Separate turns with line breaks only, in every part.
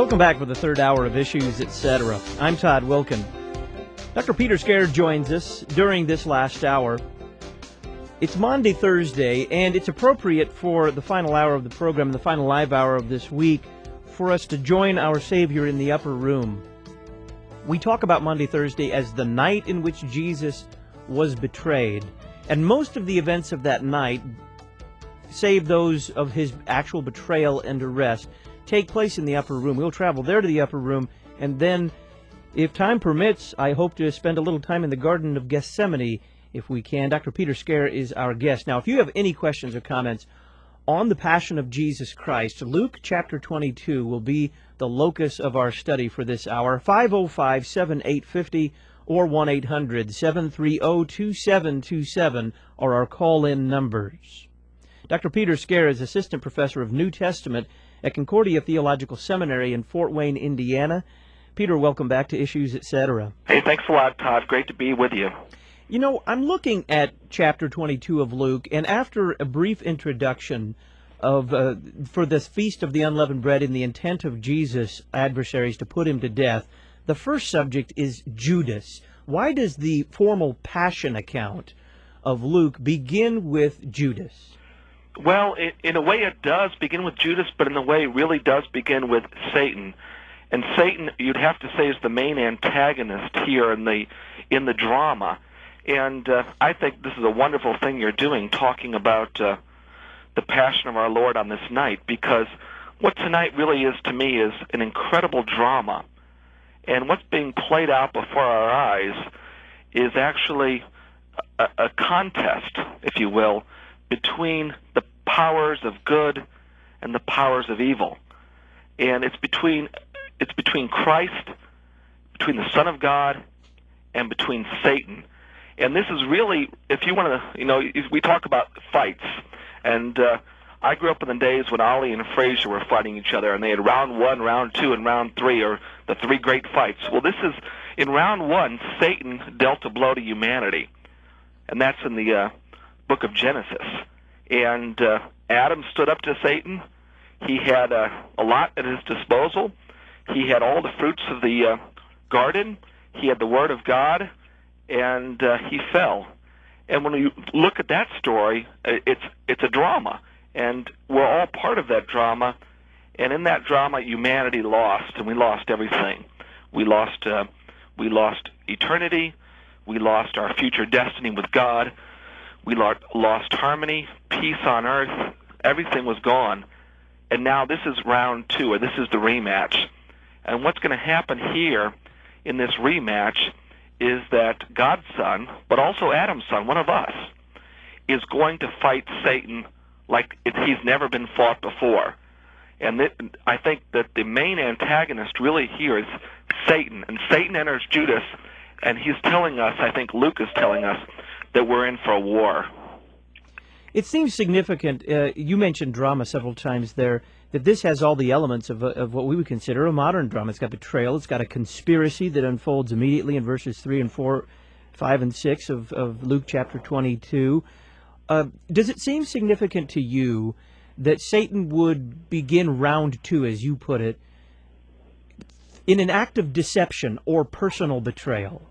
Welcome back for the third hour of Issues, Etc. I'm Todd Wilkin. Dr. Peter Scair joins us during this last hour. It's Maundy Thursday, and it's appropriate for the final hour of the program, the final live hour of this week, for us to join our Savior in the upper room. We talk about Maundy Thursday as the night in which Jesus was betrayed, and most of the events of that night, save those of his actual betrayal and arrest, take place in the upper room. We'll travel there to the upper room, and then, if time permits, I hope to spend a little time in the Garden of Gethsemane, if we can. Dr. Peter Scair is our guest. Now, if you have any questions or comments on the Passion of Jesus Christ, Luke chapter 22 will be the locus of our study for this hour. 505-7850 or 1-800-730-2727 are our call-in numbers. Dr. Peter Scair is Assistant Professor of New Testament at Concordia Theological Seminary in Fort Wayne, Indiana. Peter, welcome back to Issues, Etc.
Hey, thanks a lot, Todd. Great to be with you.
You know, I'm looking at chapter 22 of Luke, and after a brief introduction of for this Feast of the Unleavened Bread and the intent of Jesus' adversaries to put him to death, the first subject is Judas. Why does the formal Passion account of Luke begin with Judas?
Well, in a way it does begin with Judas, but in a way it really does begin with Satan. And Satan, you'd have to say, is the main antagonist here in the drama. And I think this is a wonderful thing you're doing, talking about the Passion of our Lord on this night, because what tonight really is to me is an incredible drama. And what's being played out before our eyes is actually a contest, if you will, between the powers of good and the powers of evil. And it's between Christ, between the Son of God, and between Satan. And this is really, if you want to, we talk about fights. And I grew up in the days when Ali and Frazier were fighting each other, and they had round 1, round 2, and round 3, or the 3 great fights. Well, this is, in round 1, Satan dealt a blow to humanity. And that's in the book of Genesis. And Adam stood up to Satan. He had a lot at his disposal. He had all the fruits of the garden. He had the Word of God, and he fell. And when you look at that story, it's a drama, and we're all part of that drama. And in that drama, humanity lost, and we lost everything. We lost eternity. We lost our future destiny with God. We lost harmony, peace on earth. Everything was gone. And now this is round 2, or this is the rematch. And what's going to happen here in this rematch is that God's Son, but also Adam's son, one of us, is going to fight Satan like he's never been fought before. And I think that the main antagonist really here is Satan. And Satan enters Judas, and he's telling us, I think Luke is telling us, that we're in for a war.
It seems significant, you mentioned drama several times there, that this has all the elements of what we would consider a modern drama. It's got betrayal, it's got a conspiracy that unfolds immediately in verses 3 and 4, 5 and 6 of Luke chapter 22. Does it seem significant to you that Satan would begin round 2, as you put it, in an act of deception or personal betrayal?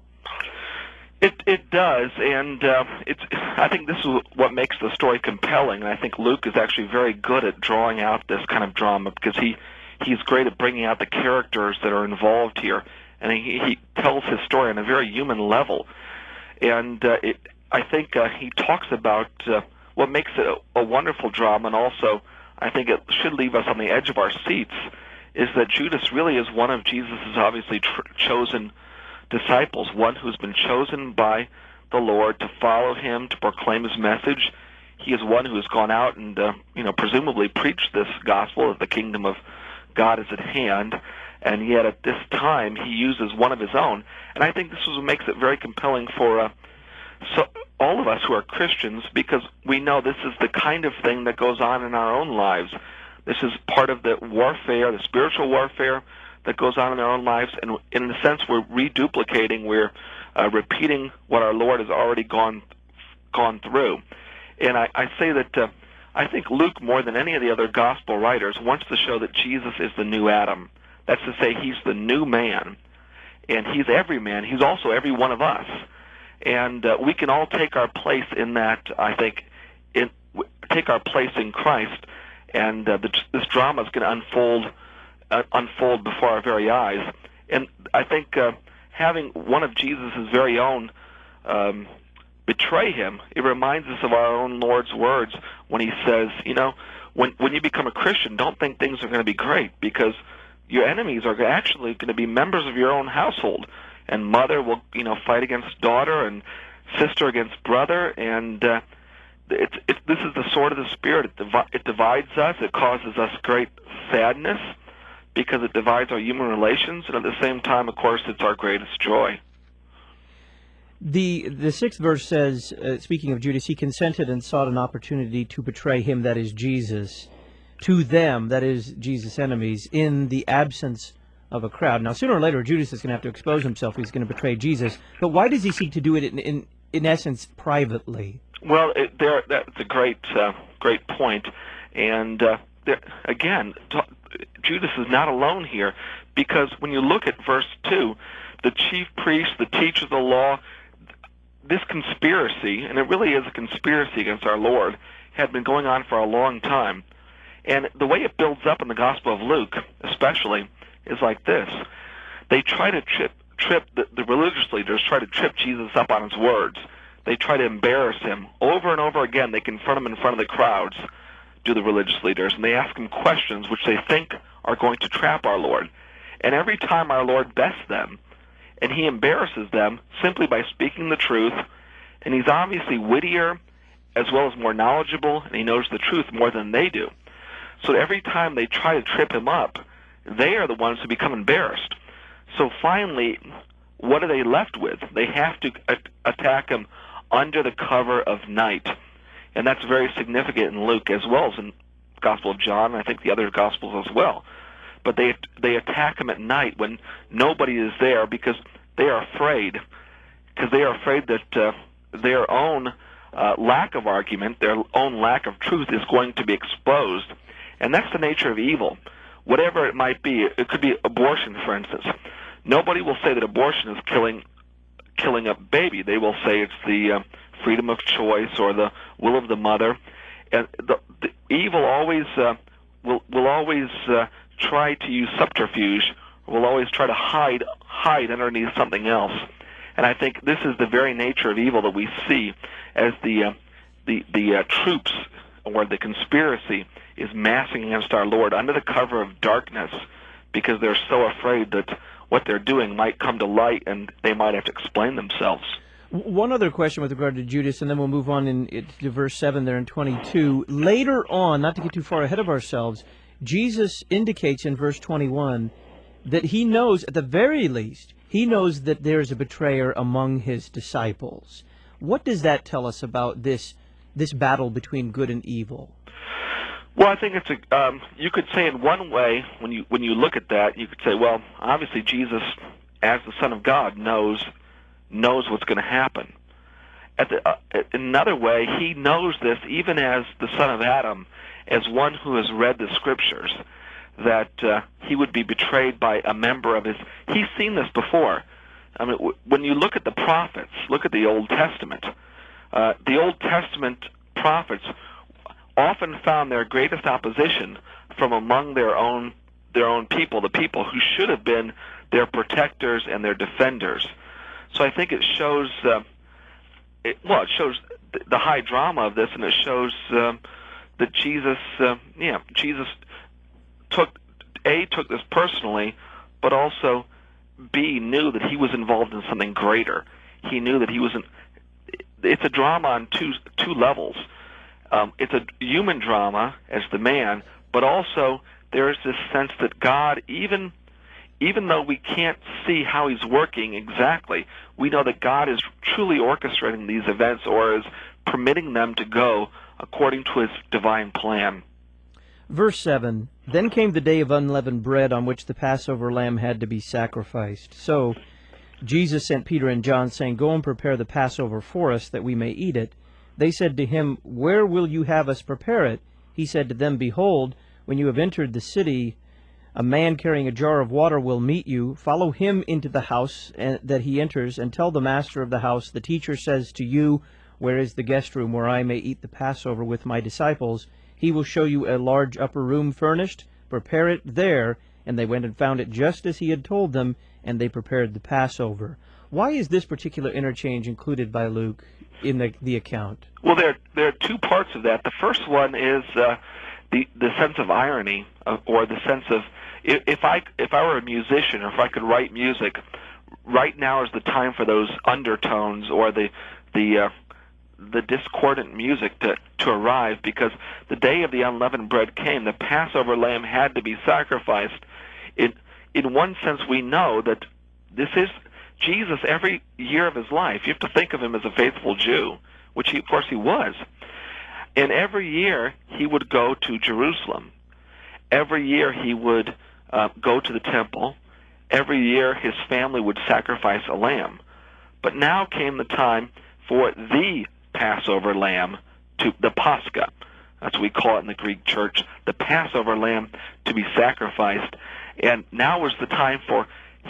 It does, and I think this is what makes the story compelling. And I think Luke is actually very good at drawing out this kind of drama, because he's great at bringing out the characters that are involved here, and he tells his story on a very human level. And I think he talks about what makes it a wonderful drama, and also I think it should leave us on the edge of our seats, is that Judas really is one of Jesus' obviously chosen disciples, one who's been chosen by the Lord to follow him, to proclaim his message. He is one who has gone out and, presumably preached this gospel that the kingdom of God is at hand, and yet at this time he uses one of his own. And I think this is what makes it very compelling for all of us who are Christians, because we know this is the kind of thing that goes on in our own lives. This is part of the warfare, the spiritual warfare that goes on in our own lives, and in a sense we're reduplicating, we're repeating what our Lord has already gone through. And I say that I think Luke, more than any of the other gospel writers, wants to show that Jesus is the new Adam, That's to say, he's the new man, and he's every man. He's also every one of us. And we can all take our place in that, I think, take our place in Christ, and this drama is going to unfold before our very eyes. And I think having one of Jesus' very own betray him, it reminds us of our own Lord's words when he says, when you become a Christian, don't think things are going to be great, because your enemies are actually going to be members of your own household. And mother will, fight against daughter, and sister against brother, and this is the sword of the Spirit. It divides us. It causes us great sadness because it divides our human relations, and at the same time, of course, it's our greatest joy.
The sixth verse says, speaking of Judas, he consented and sought an opportunity to betray him, that is Jesus, to them, that is Jesus' enemies, in the absence of a crowd. Now, sooner or later, Judas is going to have to expose himself. He's going to betray Jesus. But why does he seek to do it, in essence, privately?
Well, that's a great point. And again, Judas is not alone here, because when you look at verse 2, the chief priests, the teachers of the law, this conspiracy, and it really is a conspiracy against our Lord, had been going on for a long time. And the way it builds up in the Gospel of Luke, especially, is like this. They try to trip the religious leaders try to trip Jesus up on his words. They try to embarrass him. Over and over again, they confront him in front of the crowds, do the religious leaders, and they ask him questions which they think are going to trap our Lord. And every time our Lord bests them, and he embarrasses them simply by speaking the truth, and he's obviously wittier as well as more knowledgeable, and he knows the truth more than they do. So every time they try to trip him up, they are the ones who become embarrassed. So finally, what are they left with? They have to attack him under the cover of night. And that's very significant in Luke as well as in the Gospel of John, and I think the other Gospels as well. But they attack him at night when nobody is there, because they are afraid. Because they are afraid that their own lack of argument, their own lack of truth is going to be exposed. And that's the nature of evil. Whatever it might be, it could be abortion, for instance. Nobody will say that abortion is killing a baby. They will say it's the freedom of choice or the will of the mother. And the evil always will always try to use subterfuge. Will always try to hide underneath something else. And I think this is the very nature of evil that we see as the troops or the conspiracy is massing against our Lord under the cover of darkness, because they're so afraid that what they're doing might come to light and they might have to explain themselves.
One other question with regard to Judas, and then we'll move on to verse 7 there in 22. Later on, not to get too far ahead of ourselves, Jesus indicates in verse 21 that he knows, at the very least, he knows that there's a betrayer among his disciples. What does that tell us about this battle between good and evil?
Well, I think it's you could say in one way, when you look at that, you could say, well, obviously Jesus, as the Son of God, knows what's going to happen. Another way, he knows this even as the son of Adam, as one who has read the Scriptures, that he would be betrayed by a member of his. He's seen this before. I mean, when you look at the prophets, look at the Old Testament. The Old Testament prophets often found their greatest opposition from among their own people, the people who should have been their protectors and their defenders. So I think it shows, it shows the high drama of this, and it shows that Jesus took this personally, but also B, knew that he was involved in something greater. He knew that he was it's a drama on two levels. It's a human drama as the man, but also there is this sense that God, even though we can't see how he's working exactly, we know that God is truly orchestrating these events, or is permitting them to go according to his divine plan.
Verse 7, Then came the day of unleavened bread, on which the Passover lamb had to be sacrificed. So Jesus sent Peter and John, saying, Go and prepare the Passover for us, that we may eat it. They said to him, Where will you have us prepare it? He said to them, Behold, when you have entered the city, A man carrying a jar of water will meet you. Follow him into the house that he enters, and tell the master of the house, the teacher says to you, where is the guest room where I may eat the Passover with my disciples? He will show you a large upper room furnished. Prepare it there. And they went and found it just as he had told them, and they prepared the Passover. Why is this particular interchange included by Luke in the account?
Well, there are two parts of that. The first one is the sense of irony, or the sense of if I were a musician, or if I could write music, right now is the time for those undertones or the discordant music to arrive, because the day of the unleavened bread came. The Passover lamb had to be sacrificed. In one sense, we know that this is Jesus every year of his life. You have to think of him as a faithful Jew, which of course he was. And every year he would go to Jerusalem. Every year he would go to the temple. Every year his family would sacrifice a lamb. But now came the time for the Passover lamb, to the Pascha. That's what we call it in the Greek church, the Passover lamb to be sacrificed. And now was the time for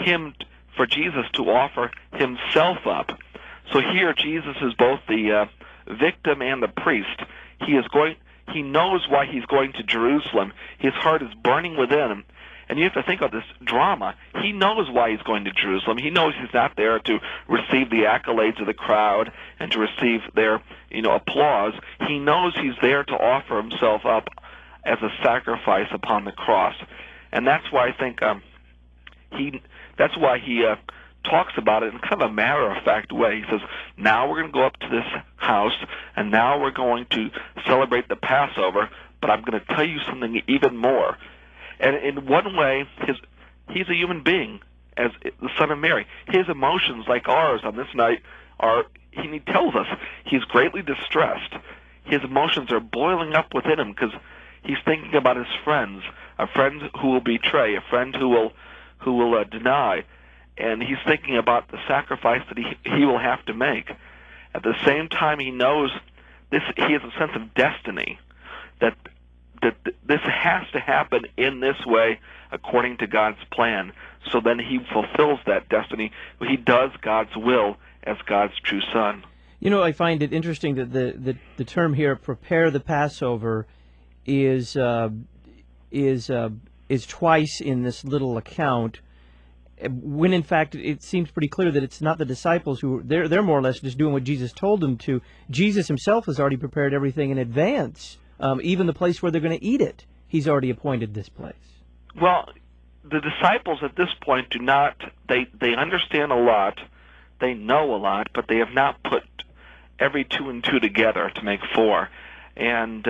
Jesus to offer himself up. So here Jesus is both the victim and the priest. He knows why he's going to Jerusalem. His heart is burning within him. And you have to think of this drama. He knows why he's going to Jerusalem. He knows he's not there to receive the accolades of the crowd and to receive their, applause. He knows he's there to offer himself up as a sacrifice upon the cross. And that's why I think he talks about it in kind of a matter-of-fact way. He says, now we're going to go up to this house, and now we're going to celebrate the Passover, but I'm going to tell you something even more. And in one way, he's a human being, as the Son of Mary. His emotions, like ours on this night, he tells us he's greatly distressed. His emotions are boiling up within him because he's thinking about his friends, a friend who will betray, a friend who will deny, and he's thinking about the sacrifice that he will have to make. At the same time, he knows this. He has a sense of destiny, that this has to happen in this way according to God's plan. So then he fulfills that destiny. He does God's will as God's true Son.
I find it interesting that the term here, prepare the Passover, is twice in this little account, when in fact it seems pretty clear that it's not the disciples who they're more or less just doing what Jesus told them to. Jesus himself has already prepared everything in advance. Even the place where they're going to eat it, he's already appointed this place.
Well, the disciples at this point do not, they understand a lot, they know a lot, but they have not put every two and two together to make four. And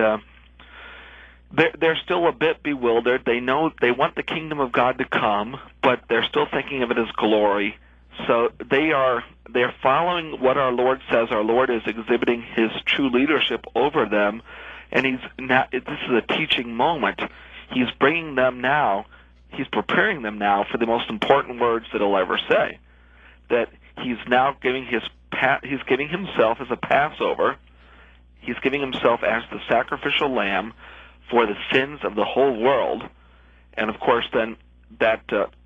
they're still a bit bewildered. They know they want the kingdom of God to come, but they're still thinking of it as glory. So they're following what our Lord says. Our Lord is exhibiting his true leadership over them. And this is a teaching moment. He's bringing them now, he's preparing them now for the most important words that he'll ever say. That he's now giving he's giving himself as a Passover. He's giving himself as the sacrificial lamb for the sins of the whole world. And of course then that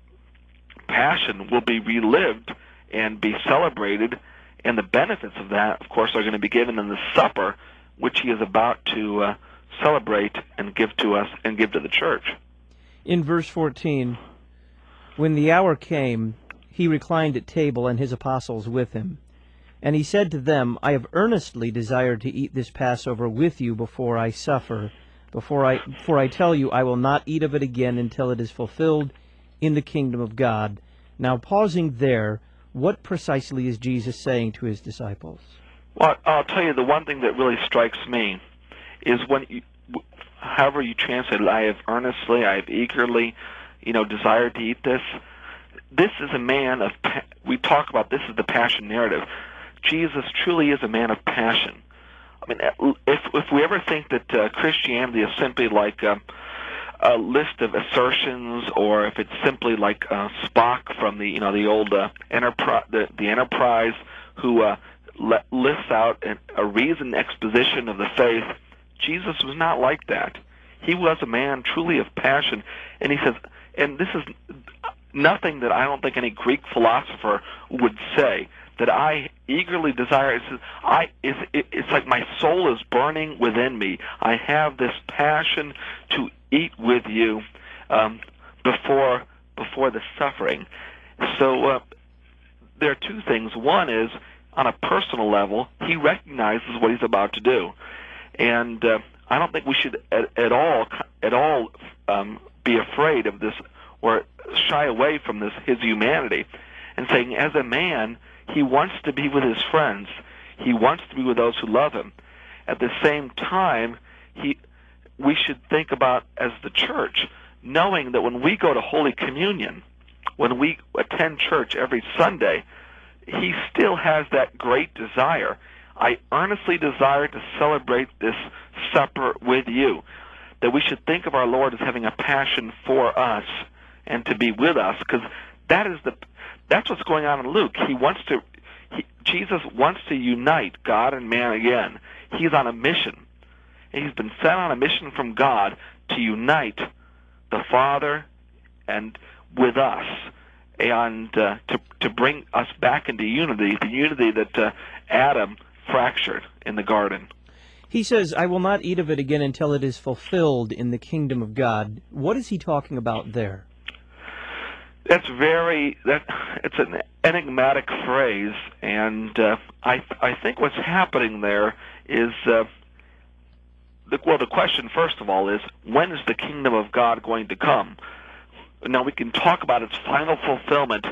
passion will be relived and be celebrated, and the benefits of that, of course, are going to be given in the supper, which he is about to celebrate and give to us and give to the church.
In verse 14, when the hour came, he reclined at table and his apostles with him. And he said to them, I have earnestly desired to eat this Passover with you before I suffer. For I tell you, I will not eat of it again until it is fulfilled in the kingdom of God. Now, pausing there, what precisely is Jesus saying to his disciples?
Well, I'll tell you, the one thing that really strikes me is however you translate it, I have earnestly, I have eagerly, desired to eat this. This is a man of, we talk about this is the passion narrative. Jesus truly is a man of passion. I mean, if we ever think that Christianity is simply like a list of assertions, or if it's simply like Spock from the old Enterprise, who lists out a reasoned exposition of the faith, Jesus was not like that. He was a man truly of passion, and he says, and this is nothing that I don't think any Greek philosopher would say, that I eagerly desire. It's like my soul is burning within me. I have this passion to eat with you before the suffering. So there are two things. One is, on a personal level, he recognizes what he's about to do, and I don't think we should at all be afraid of this or shy away from his humanity, and saying, as a man, he wants to be with his friends. He wants to be with those who love him. At the same time, we should think about, as the church, knowing that when we go to Holy Communion, when we attend church every Sunday, he still has that great desire. I earnestly desire to celebrate this supper with you. That we should think of our Lord as having a passion for us and to be with us, because that's what's going on in Luke. Jesus wants to unite God and man again. He's on a mission. And he's been sent on a mission from God to unite the Father and with us, and to bring us back into unity, the unity that Adam fractured in the garden.
He says, I will not eat of it again until it is fulfilled in the kingdom of God. What is he talking about there?
It's an enigmatic phrase, and I think what's happening there is, the question, first of all, is, when is the kingdom of God going to come? Now, we can talk about its final fulfillment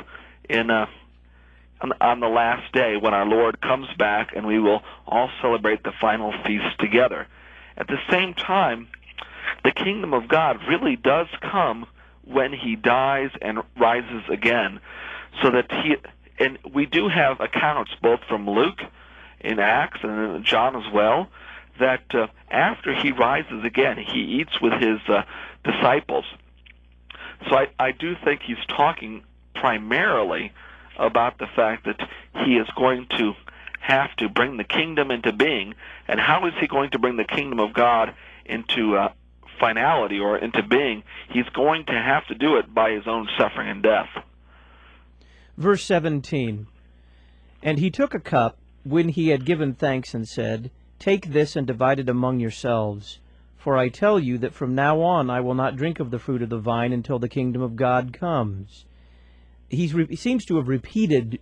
on the last day when our Lord comes back, and we will all celebrate the final feast together. At the same time, the kingdom of God really does come when he dies and rises again, so that and we do have accounts both from Luke in Acts and in John as well, that after he rises again, he eats with his disciples. So I do think he's talking primarily about the fact that he is going to have to bring the kingdom into being. And how is he going to bring the kingdom of God into finality or into being? He's going to have to do it by his own suffering and death.
Verse 17, and he took a cup when he had given thanks and said, take this and divide it among yourselves. For I tell you that from now on I will not drink of the fruit of the vine until the kingdom of God comes. He seems to have repeated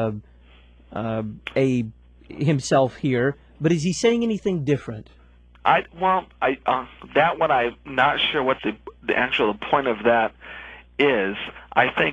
himself here, but is he saying anything different?
That one I'm not sure what the actual point of that is. I think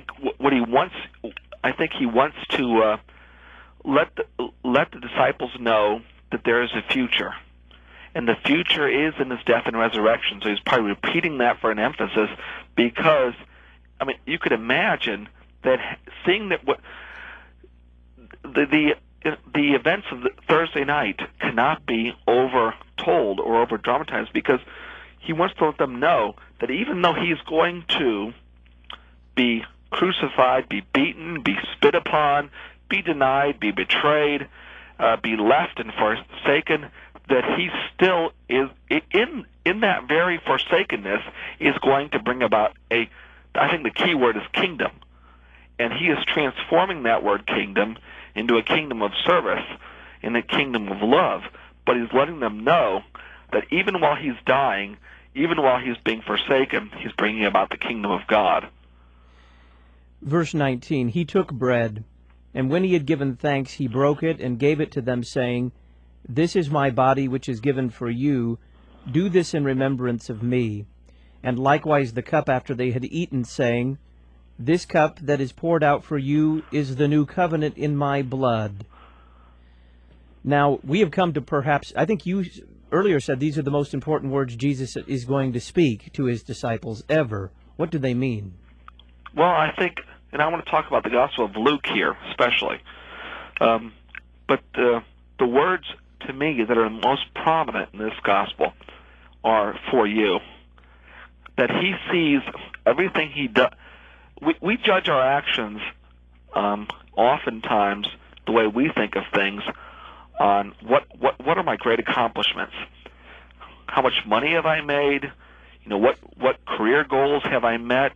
he wants to let the disciples know that there is a future, and the future is in his death and resurrection. So he's probably repeating that for an emphasis, because you could imagine that seeing that what the events of Thursday night cannot be overtold or over dramatized, because he wants to let them know that even though he's going to be crucified, be beaten, be spit upon, be denied, be betrayed, be left and forsaken, that he still is in that very forsakenness is going to bring about I think the key word is kingdom. And he is transforming that word kingdom into a kingdom of service, in a kingdom of love. But he's letting them know that even while he's dying, even while he's being forsaken, he's bringing about the kingdom of God.
Verse 19, he took bread, and when he had given thanks, he broke it and gave it to them, saying, this is my body which is given for you. Do this in remembrance of me. And likewise the cup after they had eaten, saying, this cup that is poured out for you is the new covenant in my blood. Now, we have come to perhaps, I think you earlier said these are the most important words Jesus is going to speak to his disciples ever. What do they mean?
Well, I think, and I want to talk about the Gospel of Luke here especially, but the words to me that are most prominent in this Gospel are for you. That he sees everything he does. We judge our actions oftentimes the way we think of things on what are my great accomplishments? How much money have I made? What career goals have I met?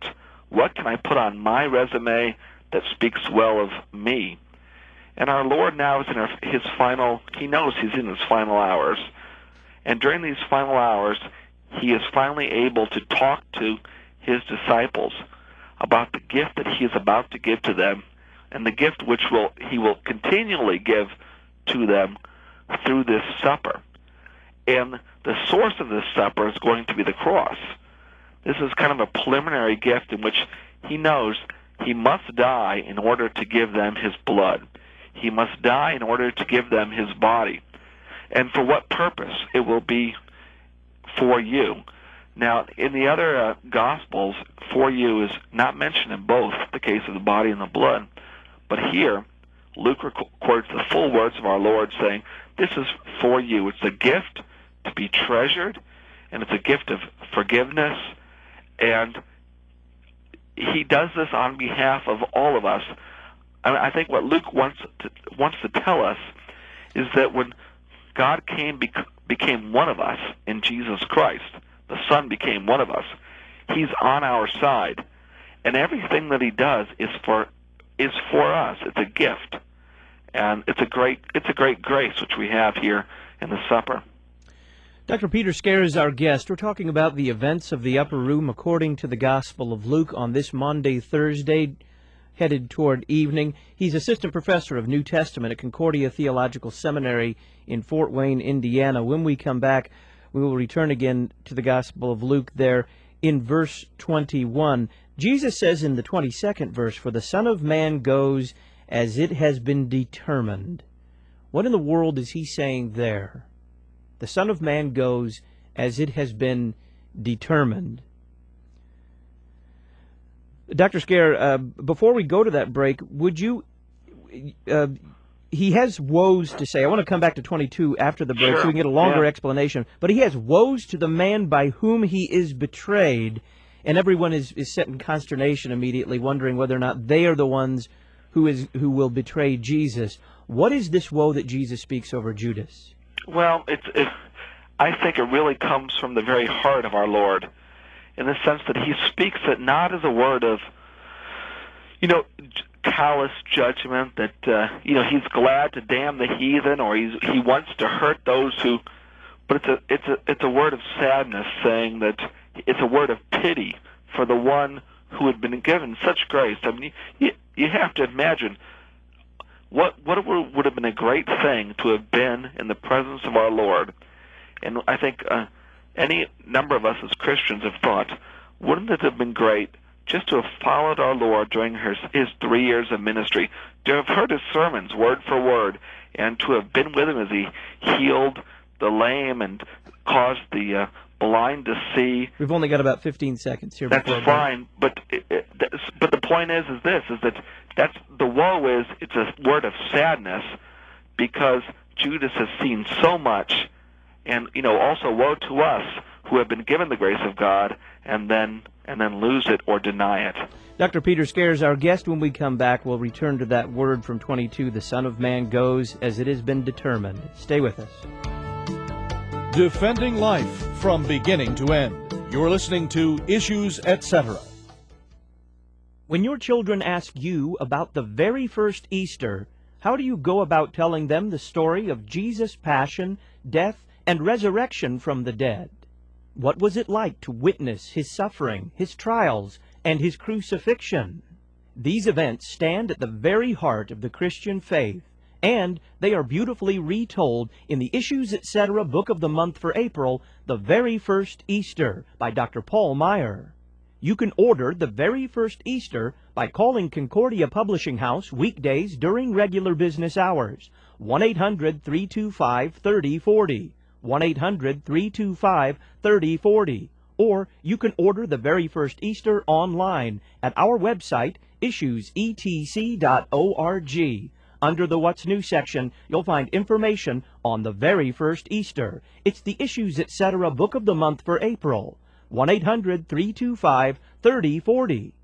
What can I put on my resume that speaks well of me? And our Lord now is in his final, he knows he's in his final hours. And during these final hours, he is finally able to talk to his disciples about the gift that he is about to give to them, and the gift which he will continually give to them through this supper. And the source of this supper is going to be the cross. This is kind of a preliminary gift in which he knows he must die in order to give them his blood. He must die in order to give them his body. And for what purpose? It will be for you. Now, in the other Gospels, for you is not mentioned in both the case of the body and the blood. But here, Luke records the full words of our Lord saying, this is for you. It's a gift to be treasured, and it's a gift of forgiveness. And he does this on behalf of all of us. I think what Luke wants to tell us is that when God became one of us in Jesus Christ, the Son became one of us, he's on our side. And everything that he does is for us. It's a gift. And it's a great grace which we have here in the supper.
Dr. Peter Scaer is our guest. We're talking about the events of the upper room according to the Gospel of Luke on this Maundy, Thursday, headed toward evening. He's assistant professor of New Testament at Concordia Theological Seminary in Fort Wayne, Indiana. When we come back, we will return again to the Gospel of Luke there in verse 21. Jesus says in the 22nd verse, "For the Son of Man goes as it has been determined." What in the world is he saying there? The Son of Man goes as it has been determined. Dr. Scaer, before we go to that break, would you... he has woes to say. I want to come back to 22 after the break so we can get a longer explanation. But he has woes to the man by whom he is betrayed, and everyone is set in consternation immediately, wondering whether or not they are the ones who will betray Jesus. What is this woe that Jesus speaks over Judas? Well,
I think it really comes from the very heart of our Lord, in the sense that he speaks it not as a word of, callous judgment, that he's glad to damn the heathen, or he wants to hurt those who. But it's a word of sadness, saying that it's a word of pity for the one who had been given such grace. I mean, you have to imagine what would have been a great thing to have been in the presence of our Lord. And I think any number of us as Christians have thought, wouldn't it have been great just to have followed our Lord during his 3 years of ministry, to have heard his sermons word for word, and to have been with him as he healed the lame and caused the blind to see.
We've only got about 15 seconds here.
That's fine, but the point is that's the woe is, it's a word of sadness, because Judas has seen so much, and also woe to us who have been given the grace of God and then lose it or deny it.
Dr. Peter Scaer is our guest. When we come back, we'll return to that word from 22, the Son of Man goes as it has been determined. Stay with us.
Defending life from beginning to end. You're listening to Issues, Etc.
When your children ask you about the very first Easter, how do you go about telling them the story of Jesus' passion, death, and resurrection from the dead? What was it like to witness his suffering, his trials, and his crucifixion? These events stand at the very heart of the Christian faith, and they are beautifully retold in the Issues, Etc. Book of the Month for April, The Very First Easter, by Dr. Paul Meier. You can order The Very First Easter by calling Concordia Publishing House weekdays during regular business hours, 1-800-325-3040. 1-800-325-3040. Or you can order The Very First Easter online at our website, issuesetc.org. Under the What's New section, you'll find information on The Very First Easter. It's the Issues, Etc. Book of the Month for April. 1-800-325-3040.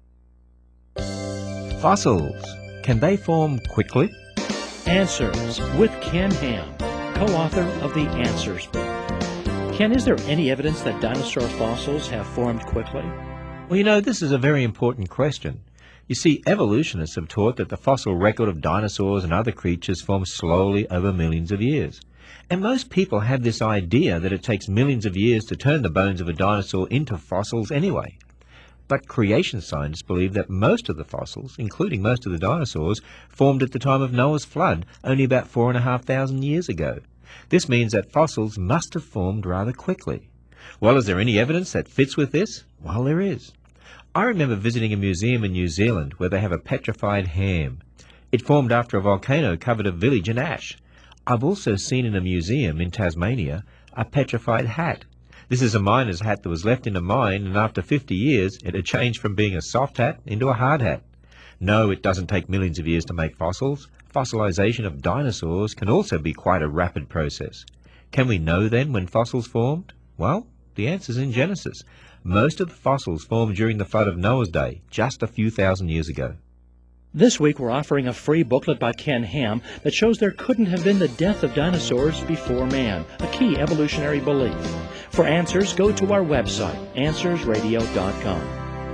Fossils. Can they form quickly?
Answers with Ken Ham, co-author of the Answers book. Ken, is there any evidence that dinosaur fossils have formed quickly?
Well, this is a very important question. You see, evolutionists have taught that the fossil record of dinosaurs and other creatures formed slowly over millions of years. And most people have this idea that it takes millions of years to turn the bones of a dinosaur into fossils anyway. But creation scientists believe that most of the fossils, including most of the dinosaurs, formed at the time of Noah's flood, only about 4,500 years ago. This means that fossils must have formed rather quickly. Well, is there any evidence that fits with this? Well, there is. I remember visiting a museum in New Zealand where they have a petrified ham. It formed after a volcano covered a village in ash. I've also seen in a museum in Tasmania a petrified hat. This is a miner's hat that was left in a mine, and after 50 years it had changed from being a soft hat into a hard hat. No, it doesn't take millions of years to make fossils. Fossilization of dinosaurs can also be quite a rapid process. Can we know then when fossils formed? Well, the answer's in Genesis. Most of the fossils formed during the flood of Noah's day, just a few thousand years ago.
This week we're offering a free booklet by Ken Ham that shows there couldn't have been the death of dinosaurs before man, a key evolutionary belief. For answers, go to our website, AnswersRadio.com.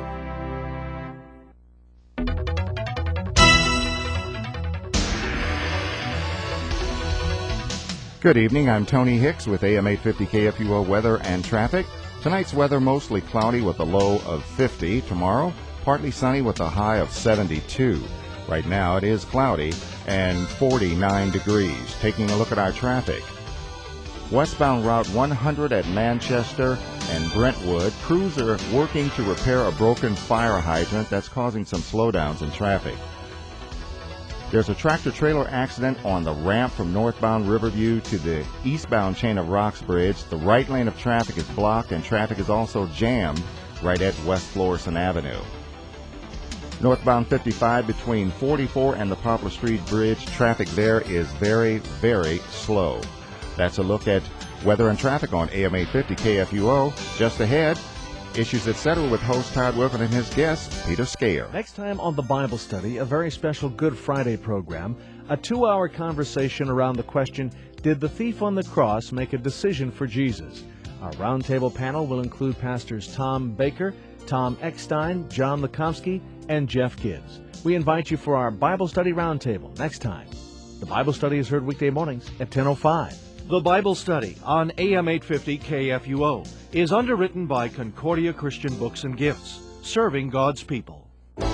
Good evening, I'm Tony Hicks with AM 850 KFUO Weather and Traffic. Tonight's weather mostly cloudy with a low of 50. Tomorrow, partly sunny with a high of 72. Right now it is cloudy and 49 degrees. Taking a look at our traffic. Westbound Route 100 at Manchester and Brentwood, crews are working to repair a broken fire hydrant that's causing some slowdowns in traffic. There's a tractor-trailer accident on the ramp from northbound Riverview to the eastbound Chain of Rocks Bridge. The right lane of traffic is blocked, and traffic is also jammed right at West Florissant Avenue. Northbound 55 between 44 and the Poplar Street Bridge, traffic there is very, very slow. That's a look at weather and traffic on AM 850 KFUO. Just ahead, Issues Etc. with host Todd Wilkin and his guest, Peter Scare.
Next time on the Bible Study, a very special Good Friday program, a 2-hour conversation around the question, did the thief on the cross make a decision for Jesus? Our roundtable panel will include pastors Tom Baker, Tom Eckstein, John Lekomsky, and Jeff Gibbs. We invite you for our Bible Study Roundtable next time. The Bible Study is heard weekday mornings at 10:05. The Bible Study on AM 850 KFUO is underwritten by Concordia Christian Books and Gifts, serving God's people.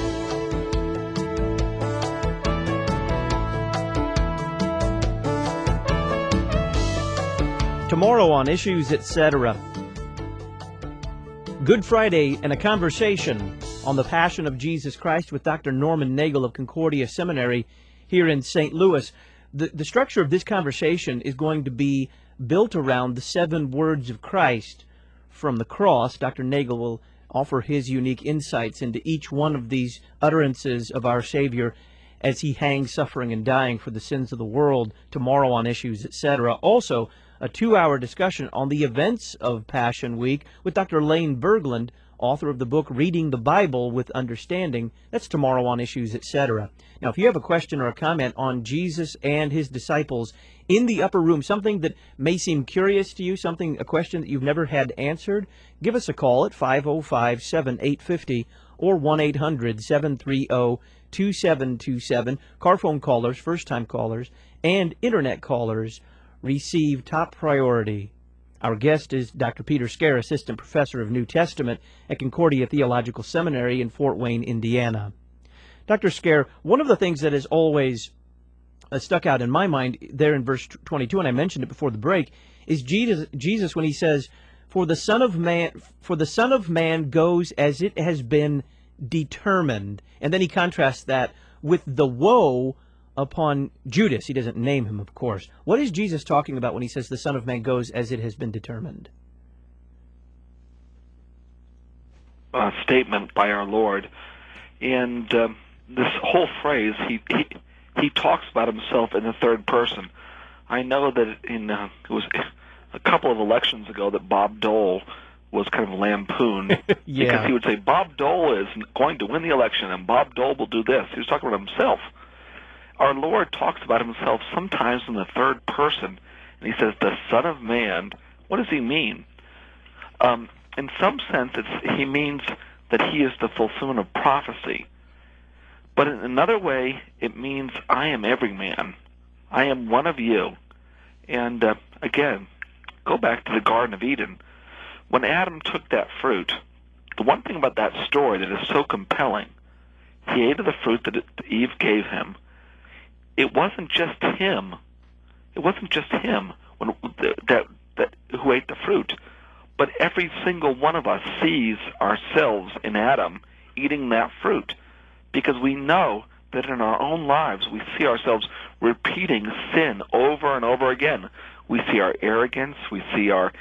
Tomorrow on Issues Etc. Good Friday and a conversation on the Passion of Jesus Christ with Dr. Norman Nagel of Concordia Seminary here in St. Louis. The structure of this conversation is going to be built around the 7 words of Christ from the cross. Dr. Nagel will offer his unique insights into each one of these utterances of our Savior as he hangs, suffering, and dying for the sins of the world tomorrow on Issues Etc. Also, a 2-hour discussion on the events of Passion Week with Dr. Lane Berglund, author of the book Reading the Bible with Understanding. That's tomorrow on Issues Etc. Now, if you have a question or a comment on Jesus and his disciples in the upper room, something that may seem curious to you, a question that you've never had answered, give us a call at 505-7850 or 1-800-730-2727. Car phone callers, first-time callers, and Internet callers receive top priority. Our guest is Dr. Peter Scare, Assistant Professor of New Testament at Concordia Theological Seminary in Fort Wayne, Indiana. Dr. Scare, one of the things that has always stuck out in my mind there in verse 22, and I mentioned it before the break, is Jesus when he says, For the Son of Man goes as it has been determined. And then he contrasts that with the woe upon Judas. He doesn't name him, of course. What is Jesus talking about when he says the Son of Man goes as it has been determined?
A statement by our Lord. And this whole phrase, he talks about himself in the third person. I know that it was a couple of elections ago that Bob Dole was kind of lampooned because he would say, Bob Dole is going to win the election, and Bob Dole will do this. He was talking about himself. Our Lord talks about himself sometimes in the third person, and he says, the Son of Man. What does he mean? In some sense, he means that he is the fulfillment of prophecy. But in another way, it means I am every man. I am one of you. And again, go back to the Garden of Eden. When Adam took that fruit, the one thing about that story that is so compelling, he ate of the fruit that Eve gave him. It wasn't just him. It wasn't just him who ate the fruit, but every single one of us sees ourselves in Adam eating that fruit, because we know that in our own lives we see ourselves repeating sin over and over again. We see our arrogance, we see our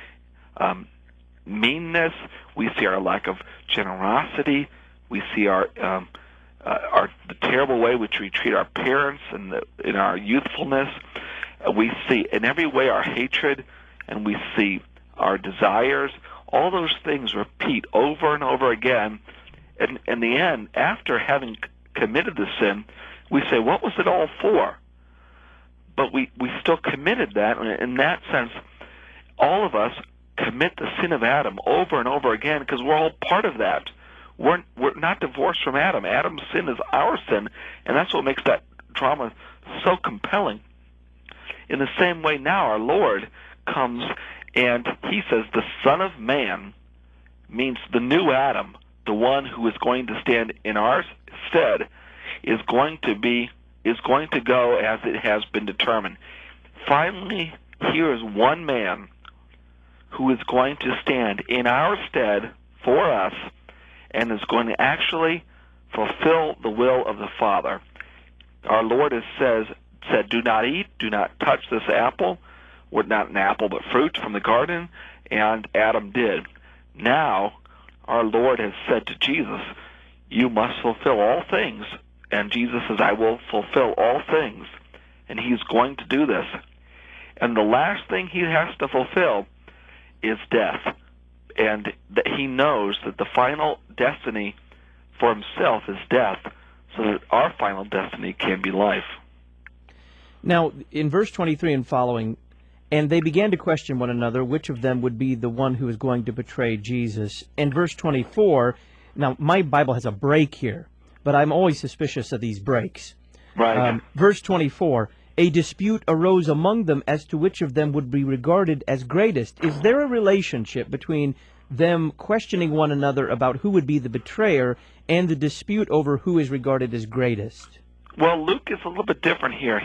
meanness, we see our lack of generosity, we see the terrible way which we treat our parents and in our youthfulness. We see in every way our hatred, and we see our desires. All those things repeat over and over again. And in the end, after having committed the sin, we say, what was it all for? But we still committed that. And in that sense, all of us commit the sin of Adam over and over again because we're all part of that. We're not divorced from Adam. Adam's sin is our sin, and that's what makes that drama so compelling. In the same way now, our Lord comes and he says the Son of Man means the new Adam, the one who is going to stand in our stead, is going to go as it has been determined. Finally, here is one man who is going to stand in our stead for us and is going to actually fulfill the will of the Father. Our Lord said, do not eat, do not touch this apple. Well, not an apple, but fruit from the garden, and Adam did. Now, our Lord has said to Jesus, you must fulfill all things. And Jesus says, I will fulfill all things. And he's going to do this. And the last thing he has to fulfill is death. And that he knows that the final destiny for himself is death, so that our final destiny can be life.
Now, in verse 23 and following, and they began to question one another which of them would be the one who is going to betray Jesus. In verse 24, now my Bible has a break here, but I'm always suspicious of these breaks.
Right.
Verse 24, a dispute arose among them as to which of them would be regarded as greatest. Is there a relationship between them questioning one another about who would be the betrayer and the dispute over who is regarded as greatest?
Well, Luke is a little bit different here.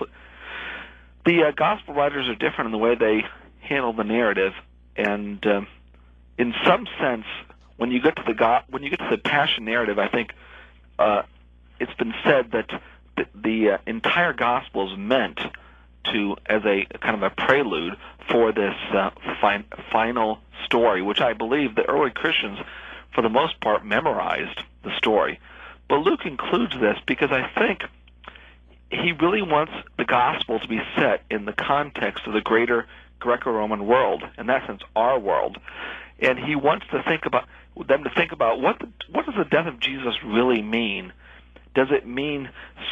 The gospel writers are different in the way they handle the narrative, and in some sense, when you get to the Passion narrative, I think it's been said that the entire gospel is meant as a kind of a prelude for this final story, which I believe the early Christians, for the most part, memorized the story. But Luke includes this because I think he really wants the gospel to be set in the context of the greater Greco-Roman world, in that sense, our world. And he wants them to think about what does the death of Jesus really mean? Does it mean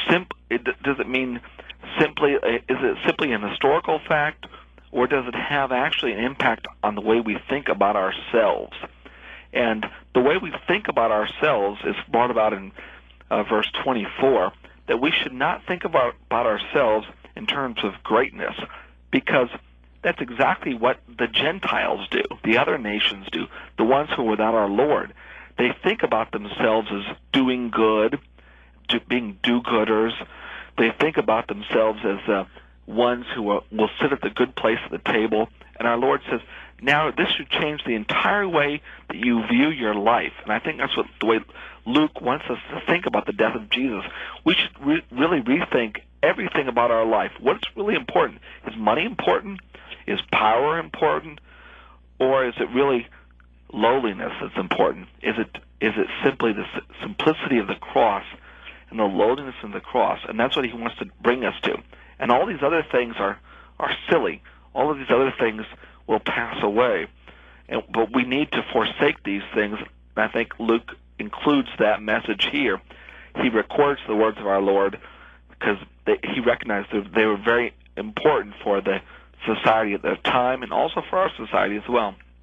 simply? Is it simply an historical fact, or does it have actually an impact on the way we think about ourselves? And the way we think about ourselves is brought about in verse 24, that we should not think about ourselves in terms of greatness, because that's exactly what the Gentiles do, the other nations do, the ones who are without our Lord. They think about themselves as doing good, being do-gooders. They think about themselves as ones who will sit at the good place at the table. And our Lord says, now this should change the entire way that you view your life. And I think that's the way Luke wants us to think about the death of Jesus. We should really rethink everything about our life. What's really important? Is money important? Is power important? Or is it really lowliness that's important? Is it simply the simplicity of the cross and the lowliness of the cross? And that's what he wants to bring us to. And all these other things are silly. All of these other things will pass away. But we need to forsake these things. And I think Luke includes that message here. He records the words of our Lord because he recognized that they were very important for the society at the time and also for our society as well.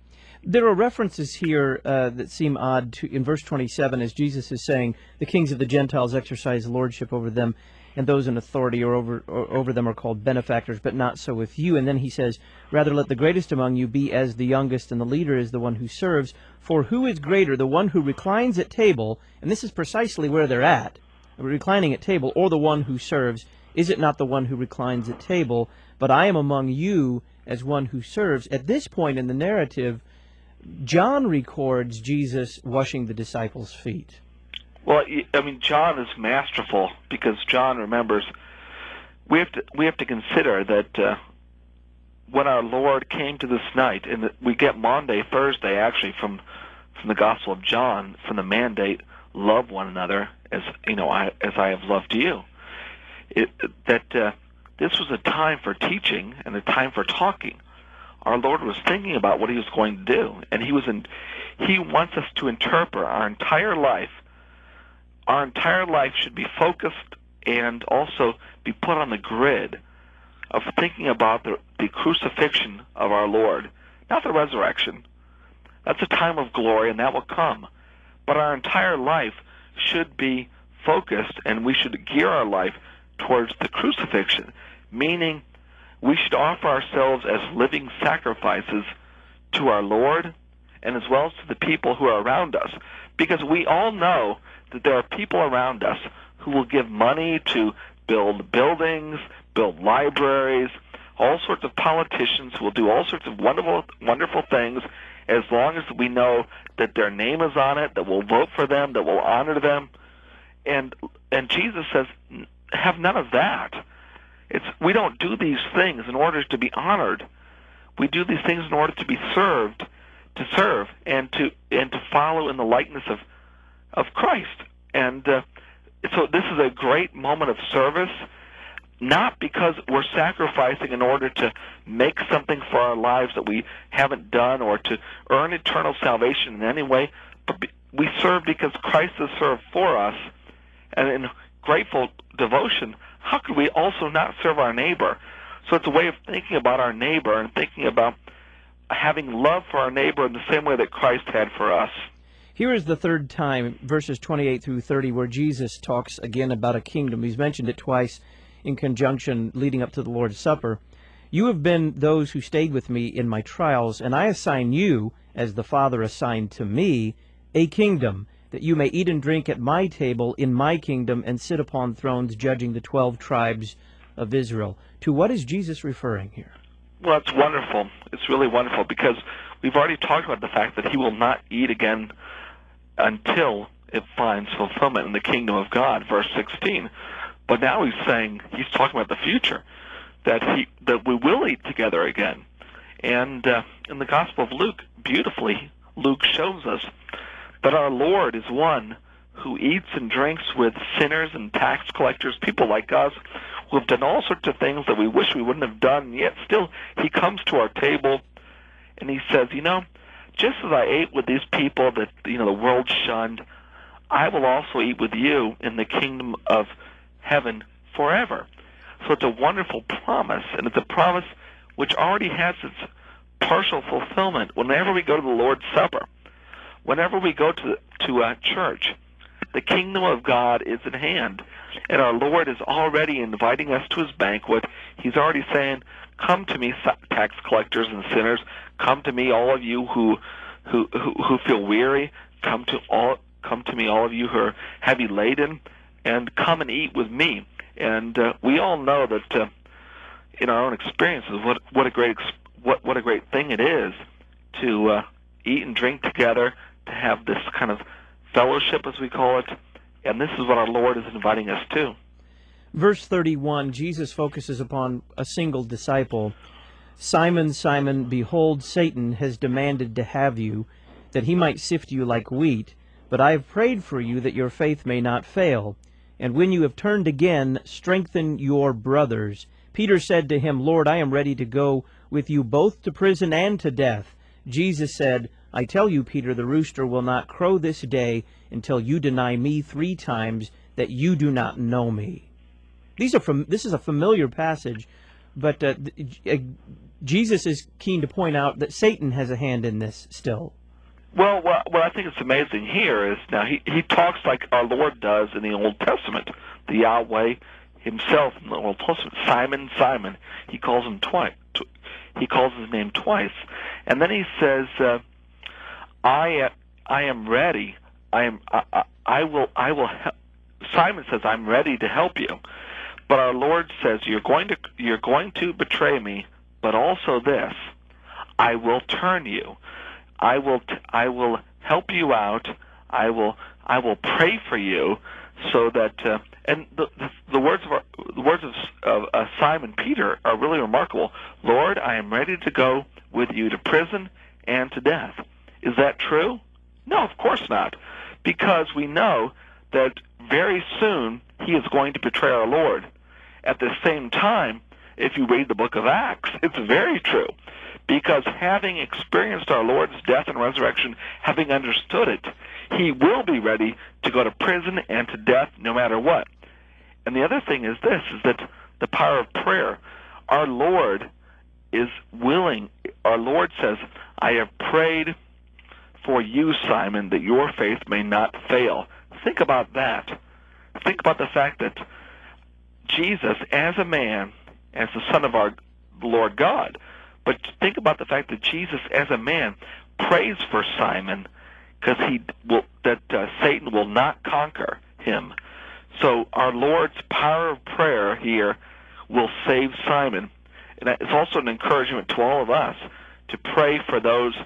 There are references here that seem odd in verse 27, as Jesus is saying, the kings of the Gentiles exercise lordship over them, and those in authority or over them are called benefactors, but not so with you. And then he says, rather let the greatest among you be as the youngest, and the leader is the one who serves. For who is greater, the one who reclines at table, and this is precisely where they're at, reclining at table, or the one who serves? Is it not the one who reclines at table? But I am among you as one who serves. At this point in the narrative, John records Jesus washing the disciples' feet.
Well, I mean, John is masterful because John remembers. We have to consider that when our Lord came to this night, and we get Maundy, Thursday, actually from the Gospel of John, from the mandate, love one another as I have loved you. This was a time for teaching and a time for talking. Our Lord was thinking about what he was going to do, and he wants us to interpret our entire life. Our entire life should be focused and also be put on the grid of thinking about the crucifixion of our Lord, not the resurrection. That's a time of glory, and that will come. But our entire life should be focused, and we should gear our life towards the crucifixion, meaning we should offer ourselves as living sacrifices to our Lord and as well as to the people who are around us, because we all know that there are people around us who will give money to build buildings, build libraries, all sorts of politicians who will do all sorts of wonderful things as long as we know that their name is on it, that we'll vote for them, that we'll honor them. And Jesus says, have none of that. We don't do these things in order to be honored. We do these things in order to be served, to serve, and to follow in the likeness of Christ. And so this is a great moment of service, not because we're sacrificing in order to make something for our lives that we haven't done or to earn eternal salvation in any way, but we serve because Christ has served for us. And in grateful devotion, how could we also not serve our neighbor? So it's a way of thinking about our neighbor and thinking about having love for our neighbor in the same way that Christ had for us.
Here is the third time, verses 28 through 30, where Jesus talks again about a kingdom. He's mentioned it twice in conjunction leading up to the Lord's Supper. You have been those who stayed with me in my trials, and I assign you, as the Father assigned to me, a kingdom, that you may eat and drink at my table in my kingdom and sit upon thrones judging the 12 tribes of Israel. To what is Jesus referring here?
Well, it's wonderful. It's really wonderful because we've already talked about the fact that he will not eat again until it finds fulfillment in the kingdom of God, verse 16. But now he's talking about the future, that we will eat together again. And in the Gospel of Luke, beautifully, Luke shows us that our Lord is one who eats and drinks with sinners and tax collectors, people like us, who have done all sorts of things that we wish we wouldn't have done, yet still he comes to our table and he says, just as I ate with these people that the world shunned, I will also eat with you in the kingdom of heaven forever. So it's a wonderful promise, and it's a promise which already has its partial fulfillment whenever we go to the Lord's Supper. Whenever we go to church, the kingdom of God is at hand, and our Lord is already inviting us to his banquet. He's already saying, come to me, tax collectors and sinners. Come to me, all of you who feel weary. Come to me, all of you who are heavy laden, and come and eat with me. And we all know that in our own experiences, what a great thing it is to eat and drink together, to have this kind of fellowship, as we call it. And this is what our Lord is inviting us to.
Verse 31, Jesus focuses upon a single disciple. Simon, Simon, behold, Satan has demanded to have you, that he might sift you like wheat. But I have prayed for you that your faith may not fail. And when you have turned again, strengthen your brothers. Peter said to him, Lord, I am ready to go with you both to prison and to death. Jesus said, I tell you, Peter, the rooster will not crow this day until you deny me 3 times that you do not know me. This is a familiar passage, but Jesus is keen to point out that Satan has a hand in this still.
Well, what I think is amazing here is now he talks like our Lord does in the Old Testament. The Yahweh himself in the Old Testament, Simon, Simon. He calls him twice. He calls his name twice, and then he says, "I am ready. I will. Simon says, "I'm ready to help you," but our Lord says, "You're going to betray me, but also this: I will turn you. I will help you out. I will pray for you, so that." And the words of Simon Peter are really remarkable. Lord, I am ready to go with you to prison and to death. Is that true? No, of course not, because we know that very soon he is going to betray our Lord. At the same time, if you read the book of Acts, it's very true, because having experienced our Lord's death and resurrection, having understood it, he will be ready to go to prison and to death no matter what. And the other thing is this, is that the power of prayer. Our Lord is willing. Our Lord says, "I have prayed for you, Simon, that your faith may not fail." Think about that. Think about the fact that Jesus, as a man, as the Son of our Lord God, but think about the fact that Jesus, as a man, prays for Simon because Satan will not conquer him. So our Lord's power of prayer here will save Simon. And it's also an encouragement to all of us to pray for those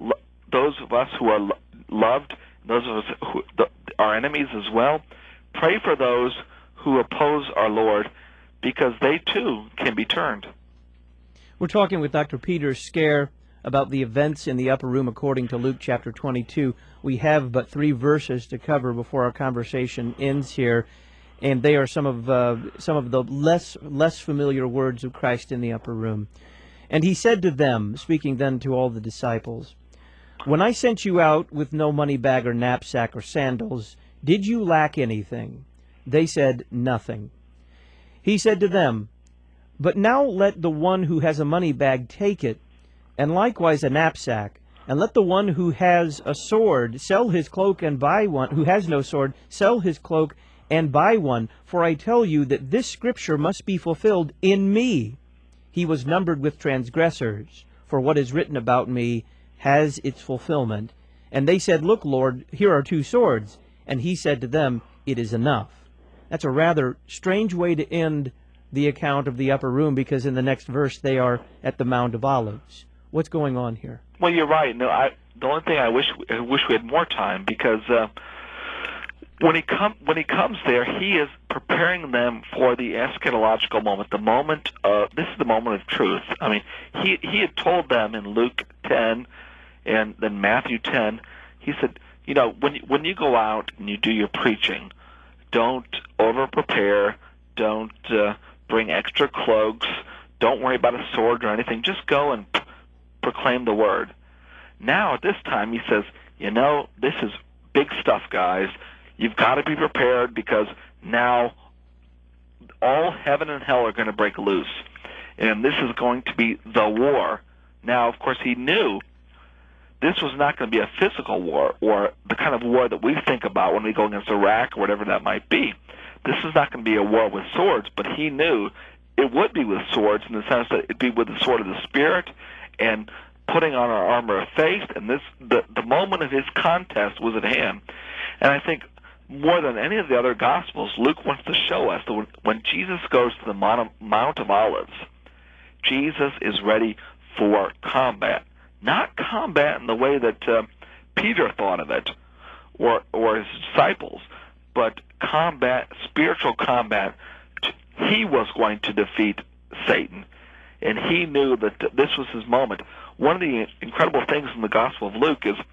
of us who are loved, those of us who are enemies as well. Pray for those who oppose our Lord, because they too can be turned.
We're talking with Dr. Peter Scaer about the events in the upper room according to Luke chapter 22. We have but 3 verses to cover before our conversation ends here, and they are some of the less familiar words of Christ in the upper room. And he said to them, speaking then to all the disciples, "When I sent you out with no money bag or knapsack or sandals, did you lack anything?" They said, "Nothing." He said to them, "But now let the one who has a money bag take it, and likewise a knapsack, and let the one who has a sword sell his cloak and buy one, who has no sword, sell his cloak and buy one, for I tell you that this scripture must be fulfilled in me. He was numbered with transgressors, for what is written about me has its fulfillment." And they said, "Look, Lord, here are 2 swords." And he said to them, "It is enough." That's a rather strange way to end the account of the upper room, because in the next verse they are at the Mount of Olives. What's going on here?
Well, you're right. No, the only thing I wish we had more time, because when he comes there, he is preparing them for the eschatological moment. This is the moment of truth. I mean, he had told them in Luke 10 and then Matthew 10. He said, when you go out and you do your preaching, don't over prepare. Don't bring extra cloaks. Don't worry about a sword or anything. Just go and proclaim the word. Now, at this time, he says, this is big stuff, guys. You've got to be prepared, because now all heaven and hell are going to break loose. And this is going to be the war. Now, of course, he knew this was not going to be a physical war, or the kind of war that we think about when we go against Iraq or whatever that might be. This is not going to be a war with swords, but he knew it would be with swords, in the sense that it'd be with the sword of the Spirit and putting on our armor of faith. And the moment of his contest was at hand. And I think more than any of the other Gospels, Luke wants to show us that when Jesus goes to the Mount of Olives, Jesus is ready for combat. Not combat in the way that Peter thought of it, or his disciples, but combat, spiritual combat. He was going to defeat Satan, and he knew that this was his moment. One of the incredible things in the Gospel of Luke is,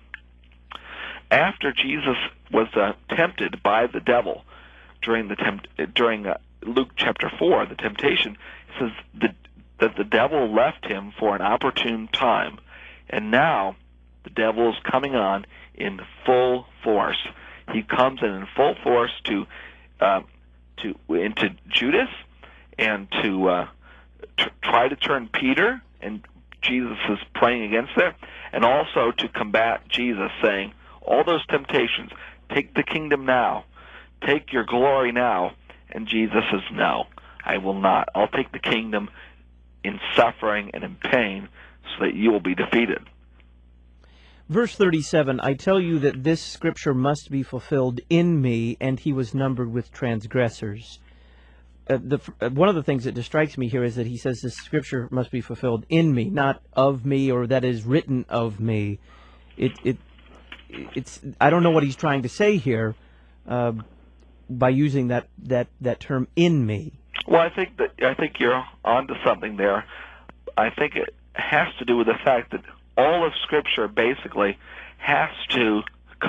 after Jesus was tempted by the devil during Luke chapter 4, the temptation, it says that the devil left him for an opportune time, and now the devil is coming on in full force. He comes in full force into Judas, and to try to turn Peter and Jesus is praying against there, and also to combat Jesus, saying, all those temptations, take the kingdom now, take your glory now, and Jesus says, no, I will not. I'll take the kingdom in suffering and in pain so that you will be defeated.
Verse 37, I tell you that this scripture must be fulfilled in me, and he was numbered with transgressors. One of the things that strikes me here is that he says this scripture must be fulfilled in me, not of me, or that is written of me. It's I don't know what he's trying to say here by using that term in me.
Well, I think you're onto something there. I think it has to do with the fact that all of Scripture basically has to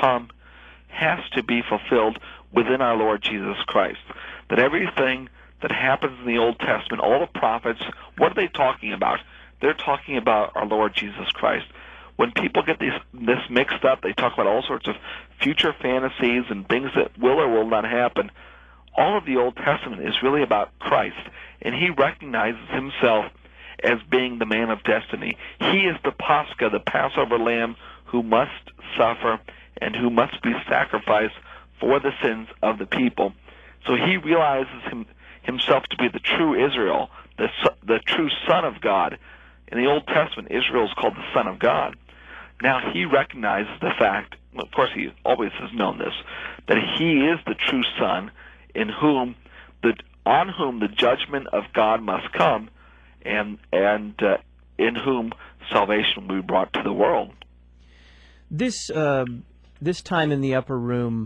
be fulfilled within our Lord Jesus Christ. That everything that happens in the Old Testament, all the prophets, what are they talking about? They're talking about our Lord Jesus Christ. When people get this mixed up, they talk about all sorts of future fantasies and things that will or will not happen. All of the Old Testament is really about Christ, and he recognizes himself as being the man of destiny. He is the Pascha, the Passover lamb, who must suffer and who must be sacrificed for the sins of the people. So he realizes himself to be the true Israel, the true Son of God. In the Old Testament, Israel is called the Son of God. Now he recognizes the fact, of course he always has known this, that he is the true Son on whom the judgment of God must come, and in whom salvation will be brought to the world.
This time in the upper room,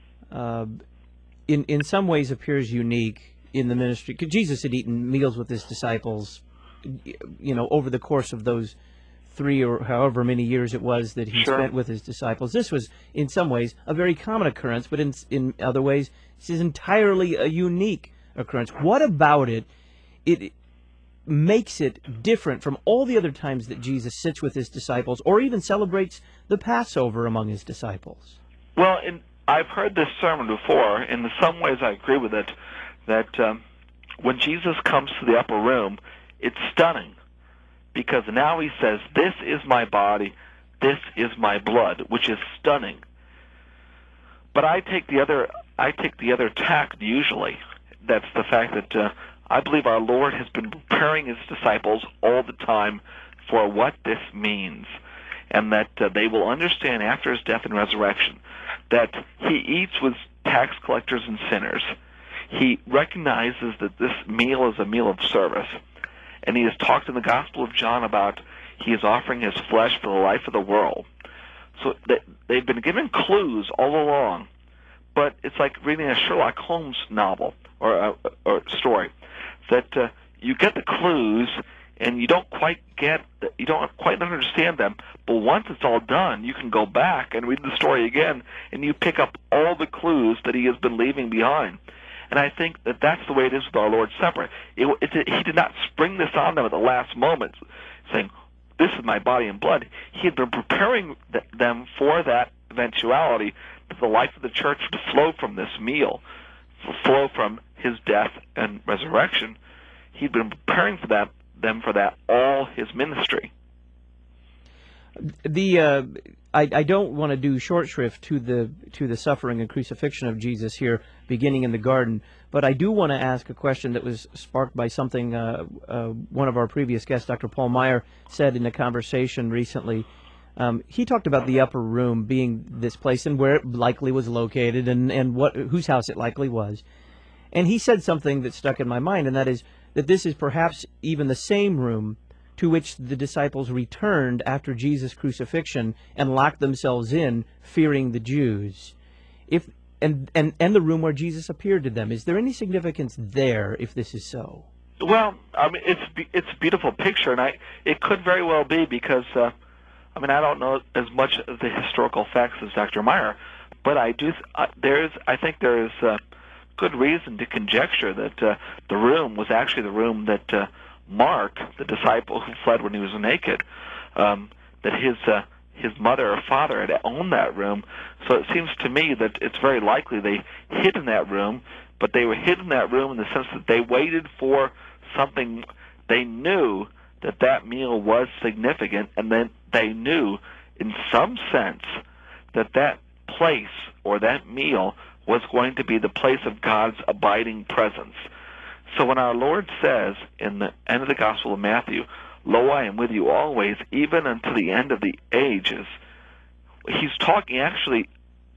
in some ways appears unique in the ministry. Jesus had eaten meals with his disciples, over the course of those 3 or however many years it was that he spent with his disciples. This was, in some ways, a very common occurrence, but in other ways, this is entirely a unique occurrence. What about it makes it different from all the other times that Jesus sits with his disciples or even celebrates the Passover among his disciples?
Well, I've heard this sermon before, and in some ways I agree with it, that when Jesus comes to the upper room, it's stunning, because now he says, this is my body, this is my blood, which is stunning. But I take the other tack usually. That's the fact that I believe our Lord has been preparing his disciples all the time for what this means, and that they will understand after his death and resurrection that he eats with tax collectors and sinners. He recognizes that this meal is a meal of service, and he has talked in the Gospel of John about he is offering his flesh for the life of the world. So they've been given clues all along, but it's like reading a Sherlock Holmes novel or story, that you get the clues and you don't quite understand them, but once it's all done, you can go back and read the story again, and you pick up all the clues that he has been leaving behind. And I think that that's the way it is with our Lord's Supper. He did not spring this on them at the last moment, saying, this is my body and blood. He had been preparing them for that eventuality, that the life of the church would flow from this meal, flow from his death and resurrection. He'd been preparing them for that all his ministry.
I don't want to do short shrift to the suffering and crucifixion of Jesus here, beginning in the garden, but I do want to ask a question that was sparked by something one of our previous guests, Dr. Paul Meyer, said in a conversation recently. He talked about the upper room being this place and where it likely was located and whose house it likely was. And he said something that stuck in my mind, and that is that this is perhaps even the same room to which the disciples returned after Jesus' crucifixion and locked themselves in, fearing the Jews. And the room where Jesus appeared to them. Is there any significance there if this is so?
Well, I mean, it's a beautiful picture, and it could very well be, because I don't know as much of the historical facts as Dr. Meyer, but I think there is good reason to conjecture that the room was actually the room that Mark, the disciple who fled when he was naked, that his mother or father had owned that room. So it seems to me that it's very likely they hid in that room, but they were hid in that room in the sense that they waited for something they knew that that meal was significant, and then they knew in some sense that that place or that meal was going to be the place of God's abiding presence. So when our Lord says in the end of the Gospel of Matthew, "Lo, I am with you always, even unto the end of the ages," he's talking actually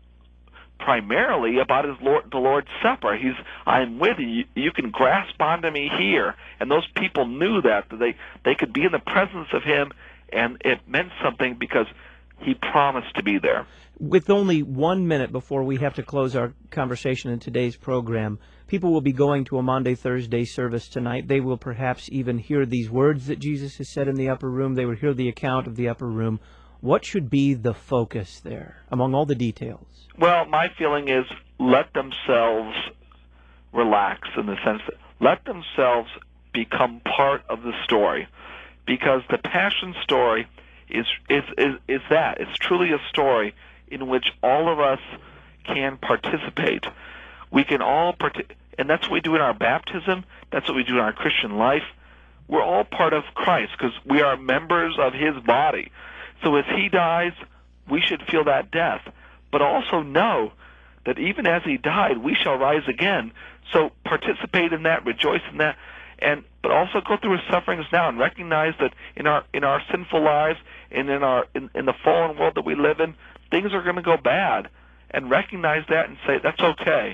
primarily about the Lord's Supper. I'm with you. You can grasp onto me here. And those people knew that they could be in the presence of him, and it meant something because he promised to be there.
With only 1 minute before we have to close our conversation in today's program, people will be going to a Maundy Thursday service tonight. They will perhaps even hear these words that Jesus has said in the upper room. They will hear the account of the upper room. What should be the focus there among all the details?
Well, my feeling is let themselves relax, in the sense that let themselves become part of the story, because the Passion story is that. It's truly a story in which all of us can participate. We can all and that's what we do in our baptism. That's what we do in our Christian life. We're all part of Christ because we are members of his body. So as he dies, we should feel that death, but also know that even as he died, we shall rise again. So participate in that, rejoice in that, but also go through his sufferings now and recognize that in our sinful lives and in the fallen world that we live in, things are going to go bad, and recognize that and say that's okay,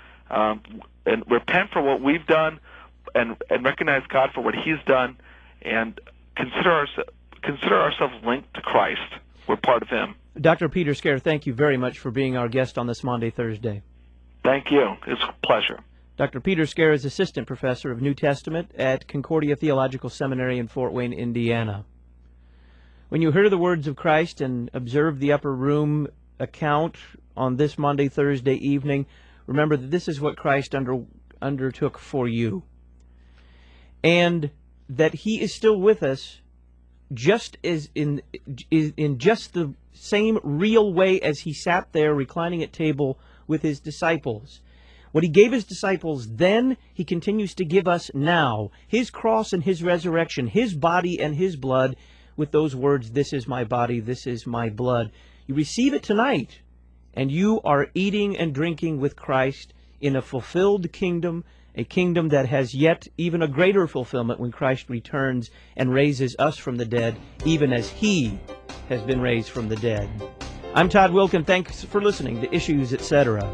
and repent for what we've done, and recognize God for what he's done, and consider ourselves linked to Christ. We're part of him.
Dr. Peter Scair, thank you very much for being our guest on this Maundy Thursday.
Thank you. It's a pleasure.
Dr. Peter Scair is Assistant Professor of New Testament at Concordia Theological Seminary in Fort Wayne, Indiana. When you hear the words of Christ and observe the upper room account on this Maundy Thursday evening, remember that this is what Christ undertook for you, and that he is still with us just as in just the same real way as he sat there reclining at table with his disciples. What he gave his disciples then, he continues to give us now. His cross and his resurrection, his body and his blood, with those words, "This is my body, this is my blood." You receive it tonight, and you are eating and drinking with Christ in a fulfilled kingdom, a kingdom that has yet even a greater fulfillment when Christ returns and raises us from the dead, even as he has been raised from the dead. I'm Todd Wilken. Thanks for listening to Issues, Etc.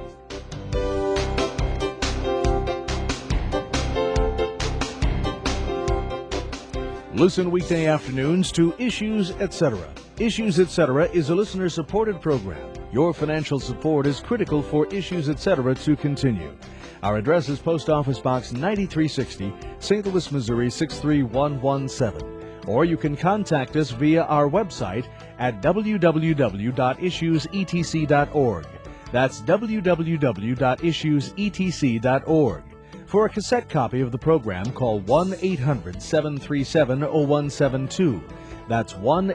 Listen weekday afternoons to Issues, Etc. Issues, Etc. is a listener-supported program. Your financial support is critical for Issues, Etc. to continue. Our address is Post Office Box 9360, St. Louis, Missouri 63117. Or you can contact us via our website at www.issuesetc.org. That's www.issuesetc.org. For a cassette copy of the program, call 1-800-737-0172. That's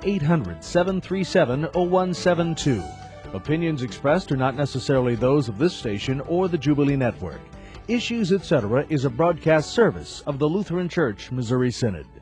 1-800-737-0172. Opinions expressed are not necessarily those of this station or the Jubilee Network. Issues, Etc. is a broadcast service of the Lutheran Church Missouri Synod.